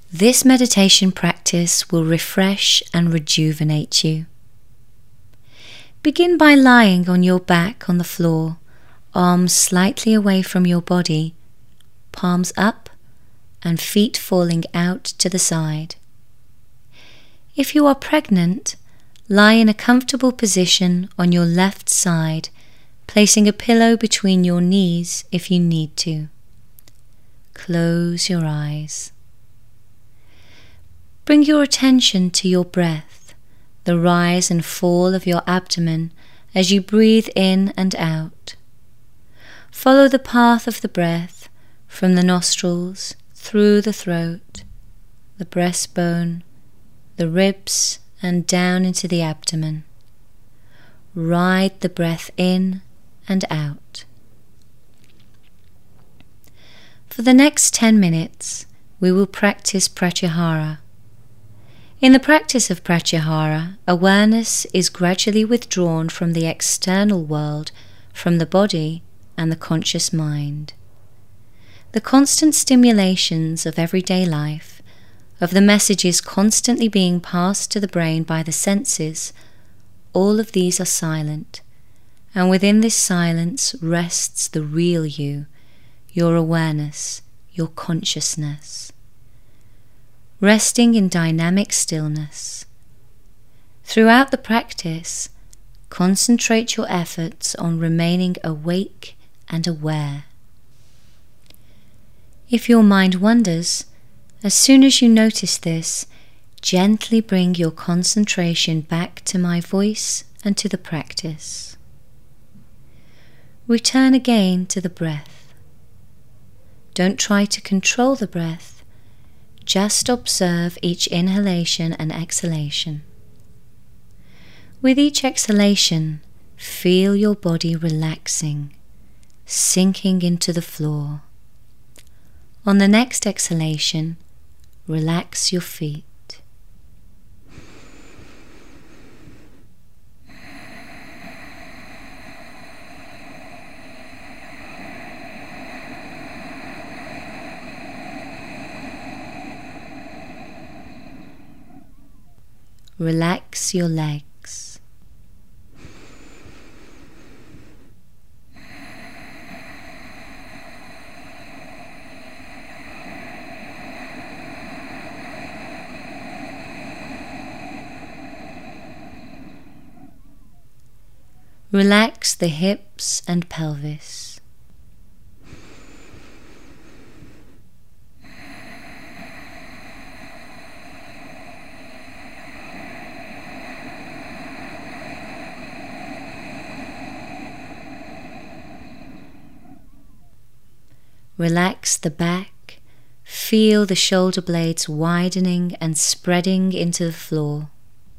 This meditation practice will refresh and rejuvenate you. Begin by lying on your back on the floor, arms slightly away from your body, palms up and feet falling out to the side. If you are pregnant, lie in a comfortable position on your left side, placing a pillow between your knees if you need to. Close your eyes. Bring your attention to your breath, the rise and fall of your abdomen as you breathe in and out. Follow the path of the breath from the nostrils, through the throat, the breastbone, the ribs, and down into the abdomen. Ride the breath in and out. For the next 10 minutes, we will practice Pratyahara. In the practice of Pratyahara, awareness is gradually withdrawn from the external world, from the body and the conscious mind. The constant stimulations of everyday life, of the messages constantly being passed to the brain by the senses, all of these are silent, and within this silence rests the real you, your awareness, your consciousness. Resting in dynamic stillness. Throughout the practice, concentrate your efforts on remaining awake and aware. If your mind wanders, as soon as you notice this, gently bring your concentration back to my voice and to the practice. Return again to the breath. Don't try to control the breath. Just observe each inhalation and exhalation. With each exhalation, feel your body relaxing, sinking into the floor. On the next exhalation, relax your feet. Relax your legs. Relax the hips and pelvis. Relax the back, feel the shoulder blades widening and spreading into the floor.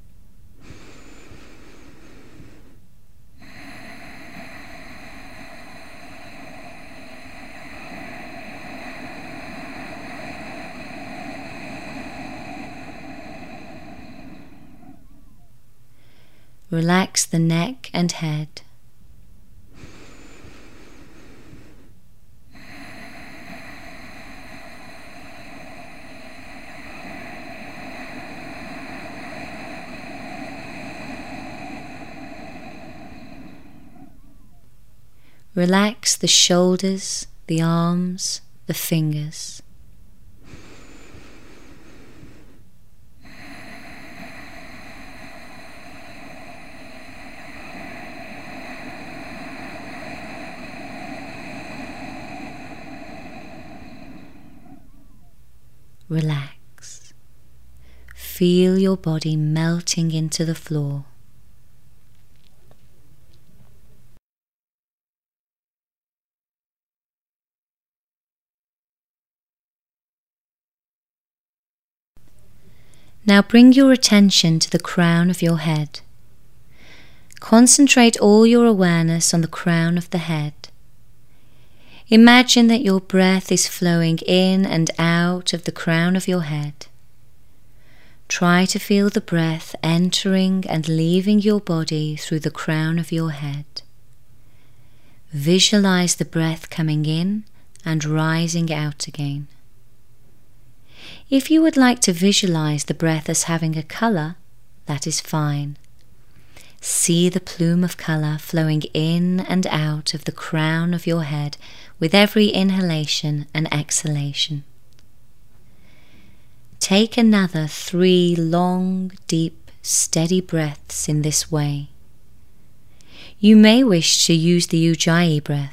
Relax the neck and head. Relax the shoulders, the arms, the fingers. Relax. Feel your body melting into the floor. Now bring your attention to the crown of your head. Concentrate all your awareness on the crown of the head. Imagine that your breath is flowing in and out of the crown of your head. Try to feel the breath entering and leaving your body through the crown of your head. Visualize the breath coming in and rising out again. If you would like to visualize the breath as having a color, that is fine. See the plume of color flowing in and out of the crown of your head with every inhalation and exhalation. Take another 3 long, deep, steady breaths in this way. You may wish to use the Ujjayi breath.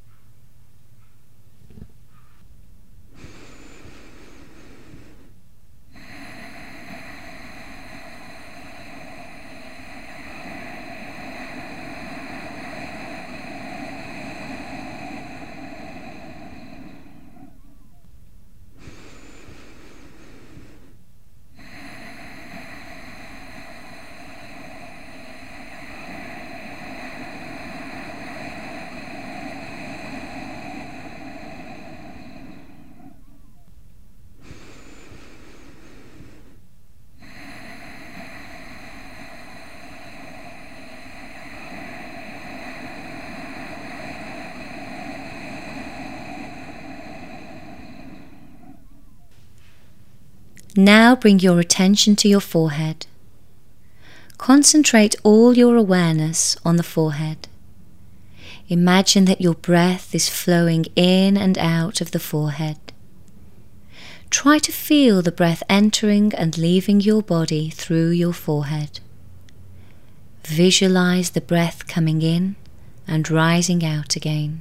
Now bring your attention to your forehead. Concentrate all your awareness on the forehead. Imagine that your breath is flowing in and out of the forehead. Try to feel the breath entering and leaving your body through your forehead. Visualize the breath coming in and rising out again.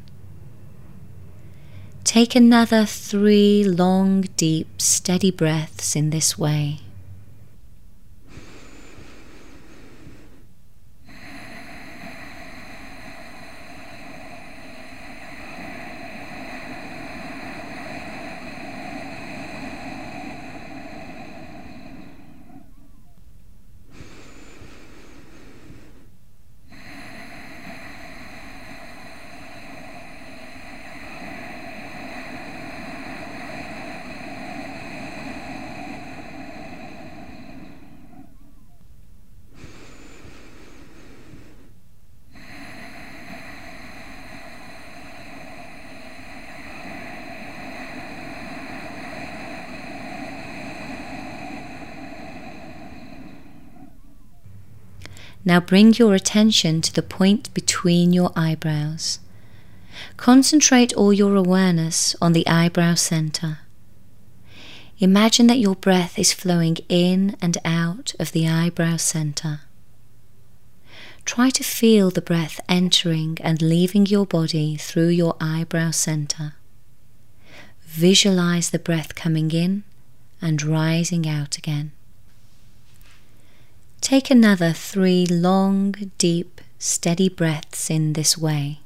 Take another 3 long, deep, steady breaths in this way. Now bring your attention to the point between your eyebrows. Concentrate all your awareness on the eyebrow center. Imagine that your breath is flowing in and out of the eyebrow center. Try to feel the breath entering and leaving your body through your eyebrow center. Visualize the breath coming in and rising out again. Take another 3 long, deep, steady breaths in this way.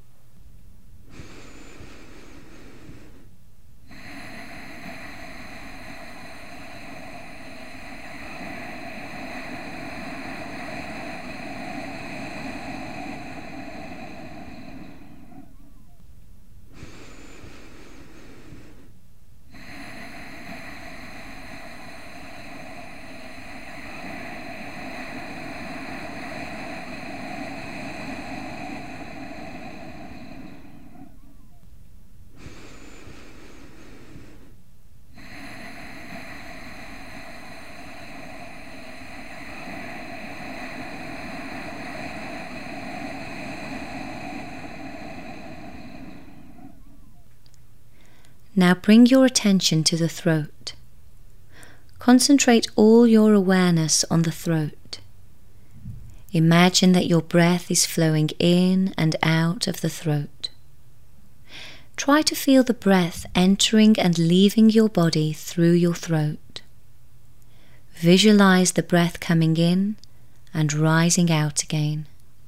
Now bring your attention to the throat. Concentrate all your awareness on the throat. Imagine that your breath is flowing in and out of the throat. Try to feel the breath entering and leaving your body through your throat. Visualize the breath coming in and rising out again.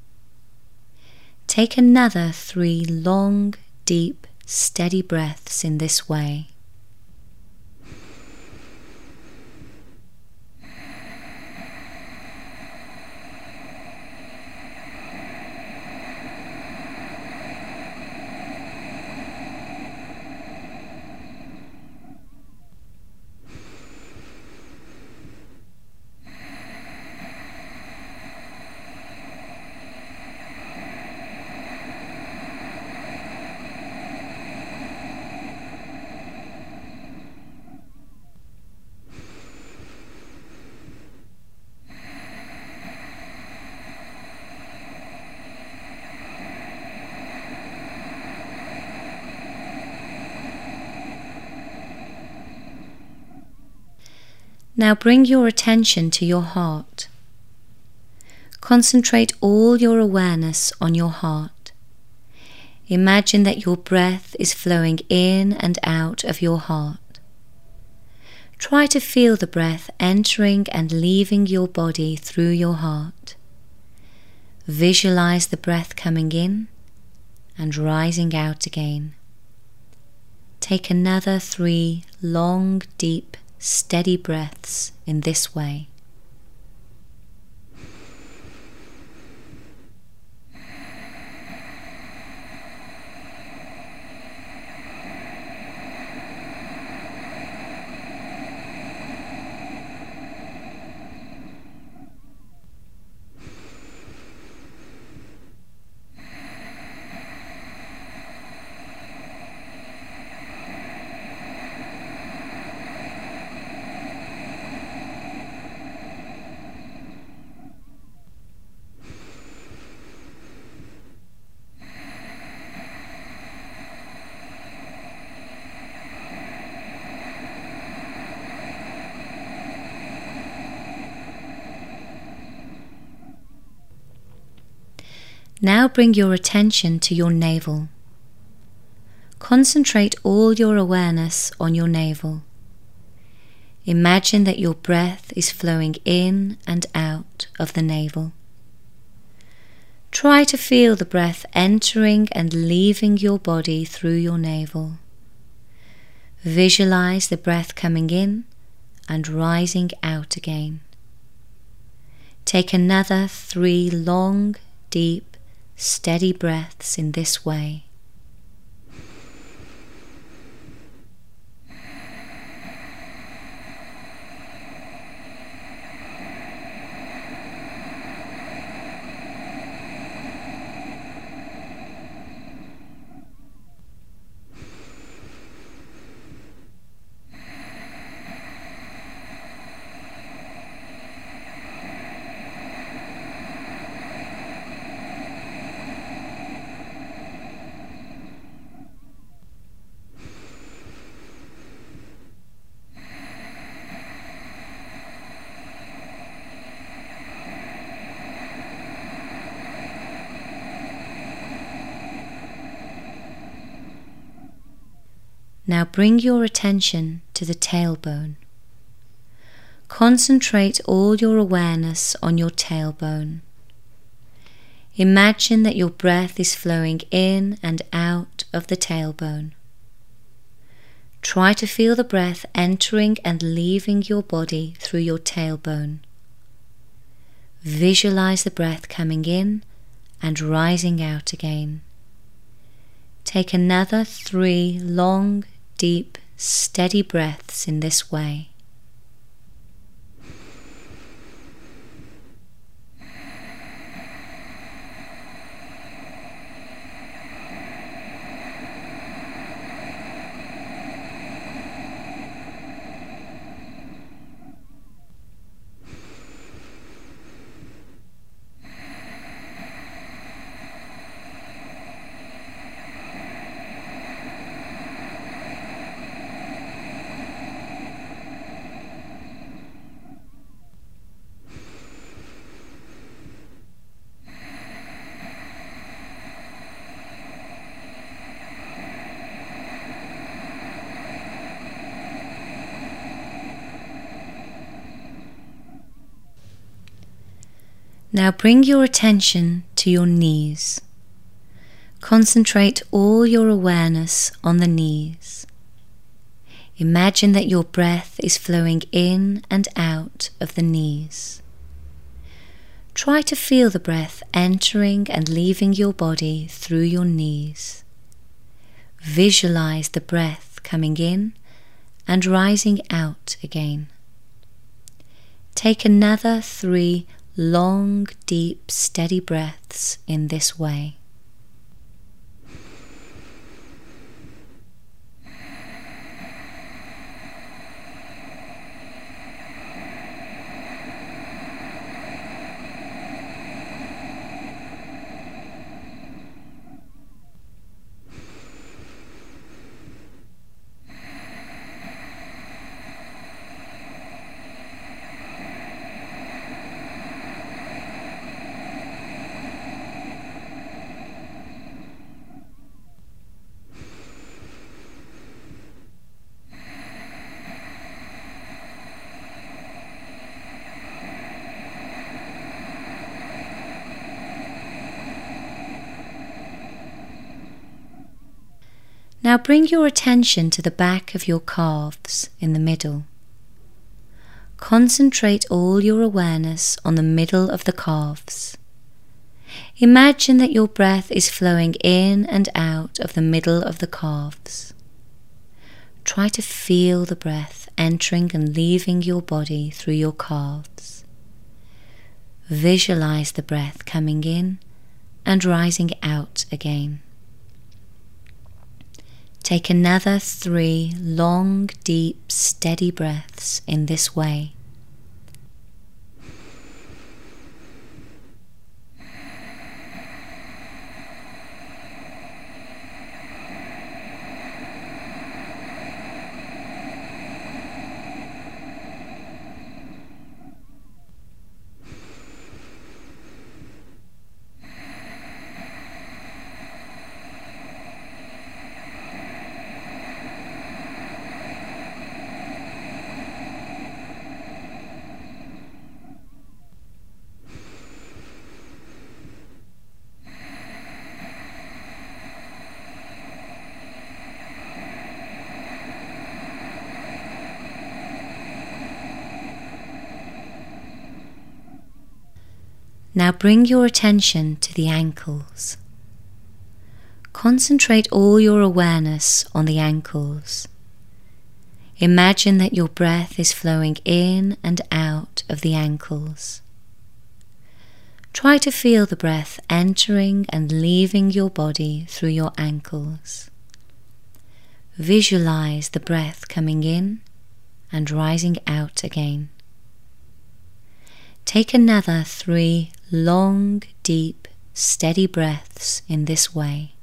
Take another 3 long, deep, steady breaths in this way. Now bring your attention to your heart. Concentrate all your awareness on your heart. Imagine that your breath is flowing in and out of your heart. Try to feel the breath entering and leaving your body through your heart. Visualize the breath coming in and rising out again. Take another 3 long, deep, steady breaths in this way. Now bring your attention to your navel. Concentrate all your awareness on your navel. Imagine that your breath is flowing in and out of the navel. Try to feel the breath entering and leaving your body through your navel. Visualize the breath coming in and rising out again. Take another 3 long, deep, steady breaths in this way. Now bring your attention to the tailbone. Concentrate all your awareness on your tailbone. Imagine that your breath is flowing in and out of the tailbone. Try to feel the breath entering and leaving your body through your tailbone. Visualize the breath coming in and rising out again. Take another 3 long, deep, steady breaths in this way. Now bring your attention to your knees. Concentrate all your awareness on the knees. Imagine that your breath is flowing in and out of the knees. Try to feel the breath entering and leaving your body through your knees. Visualize the breath coming in and rising out again. Take another 3 long, deep, steady breaths in this way. Now bring your attention to the back of your calves in the middle. Concentrate all your awareness on the middle of the calves. Imagine that your breath is flowing in and out of the middle of the calves. Try to feel the breath entering and leaving your body through your calves. Visualize the breath coming in and rising out again. Take another 3 long, deep, steady breaths in this way. Now bring your attention to the ankles. Concentrate all your awareness on the ankles. Imagine that your breath is flowing in and out of the ankles. Try to feel the breath entering and leaving your body through your ankles. Visualize the breath coming in and rising out again. Take another 3 long, deep, steady breaths in this way.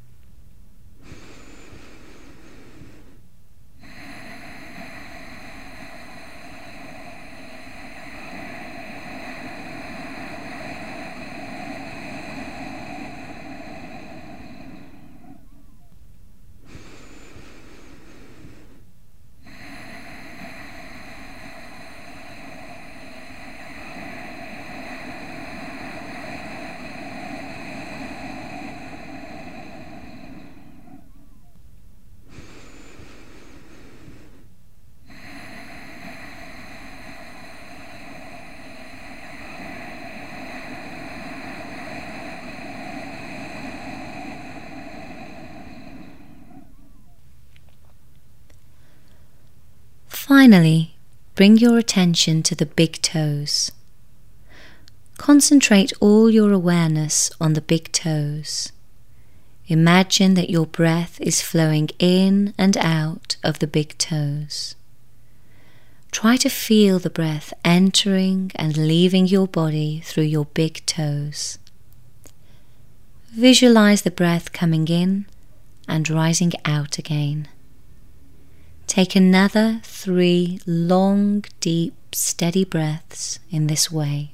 Finally, bring your attention to the big toes. Concentrate all your awareness on the big toes. Imagine that your breath is flowing in and out of the big toes. Try to feel the breath entering and leaving your body through your big toes. Visualize the breath coming in and rising out again. Take another 3 long, deep, steady breaths in this way.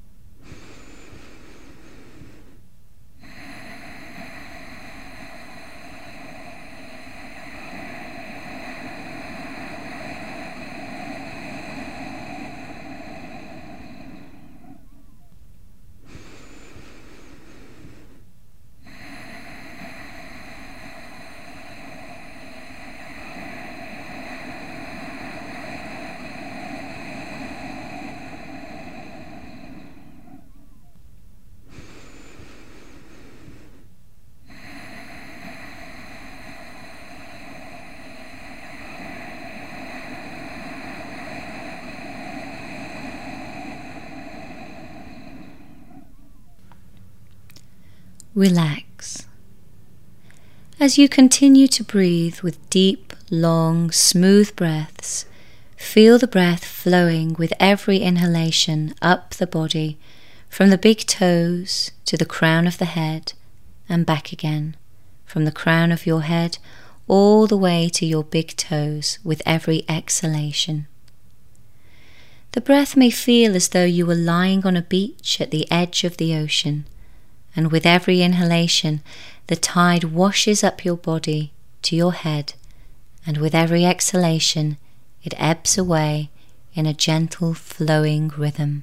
Relax. As you continue to breathe with deep, long, smooth breaths, feel the breath flowing with every inhalation up the body, from the big toes to the crown of the head and back again, from the crown of your head all the way to your big toes with every exhalation. The breath may feel as though you were lying on a beach at the edge of the ocean, and with every inhalation, the tide washes up your body to your head, and with every exhalation, it ebbs away in a gentle flowing rhythm.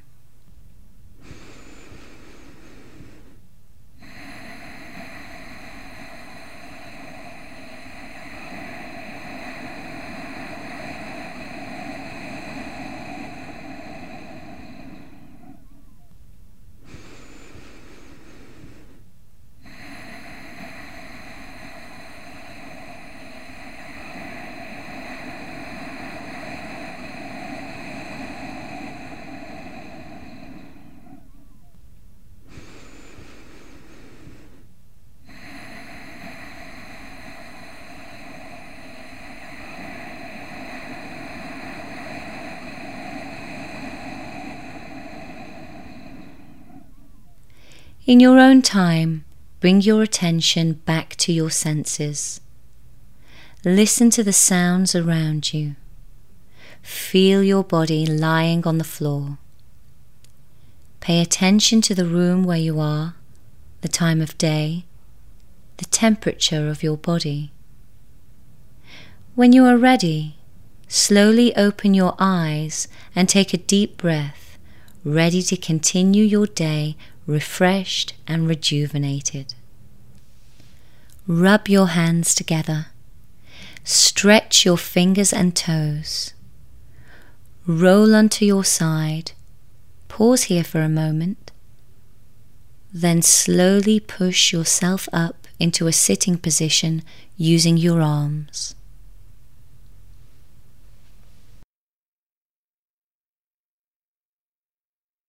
In your own time, bring your attention back to your senses. Listen to the sounds around you. Feel your body lying on the floor. Pay attention to the room where you are, the time of day, the temperature of your body. When you are ready, slowly open your eyes and take a deep breath, ready to continue your day refreshed and rejuvenated. Rub your hands together. Stretch your fingers and toes. Roll onto your side. Pause here for a moment. Then slowly push yourself up into a sitting position using your arms.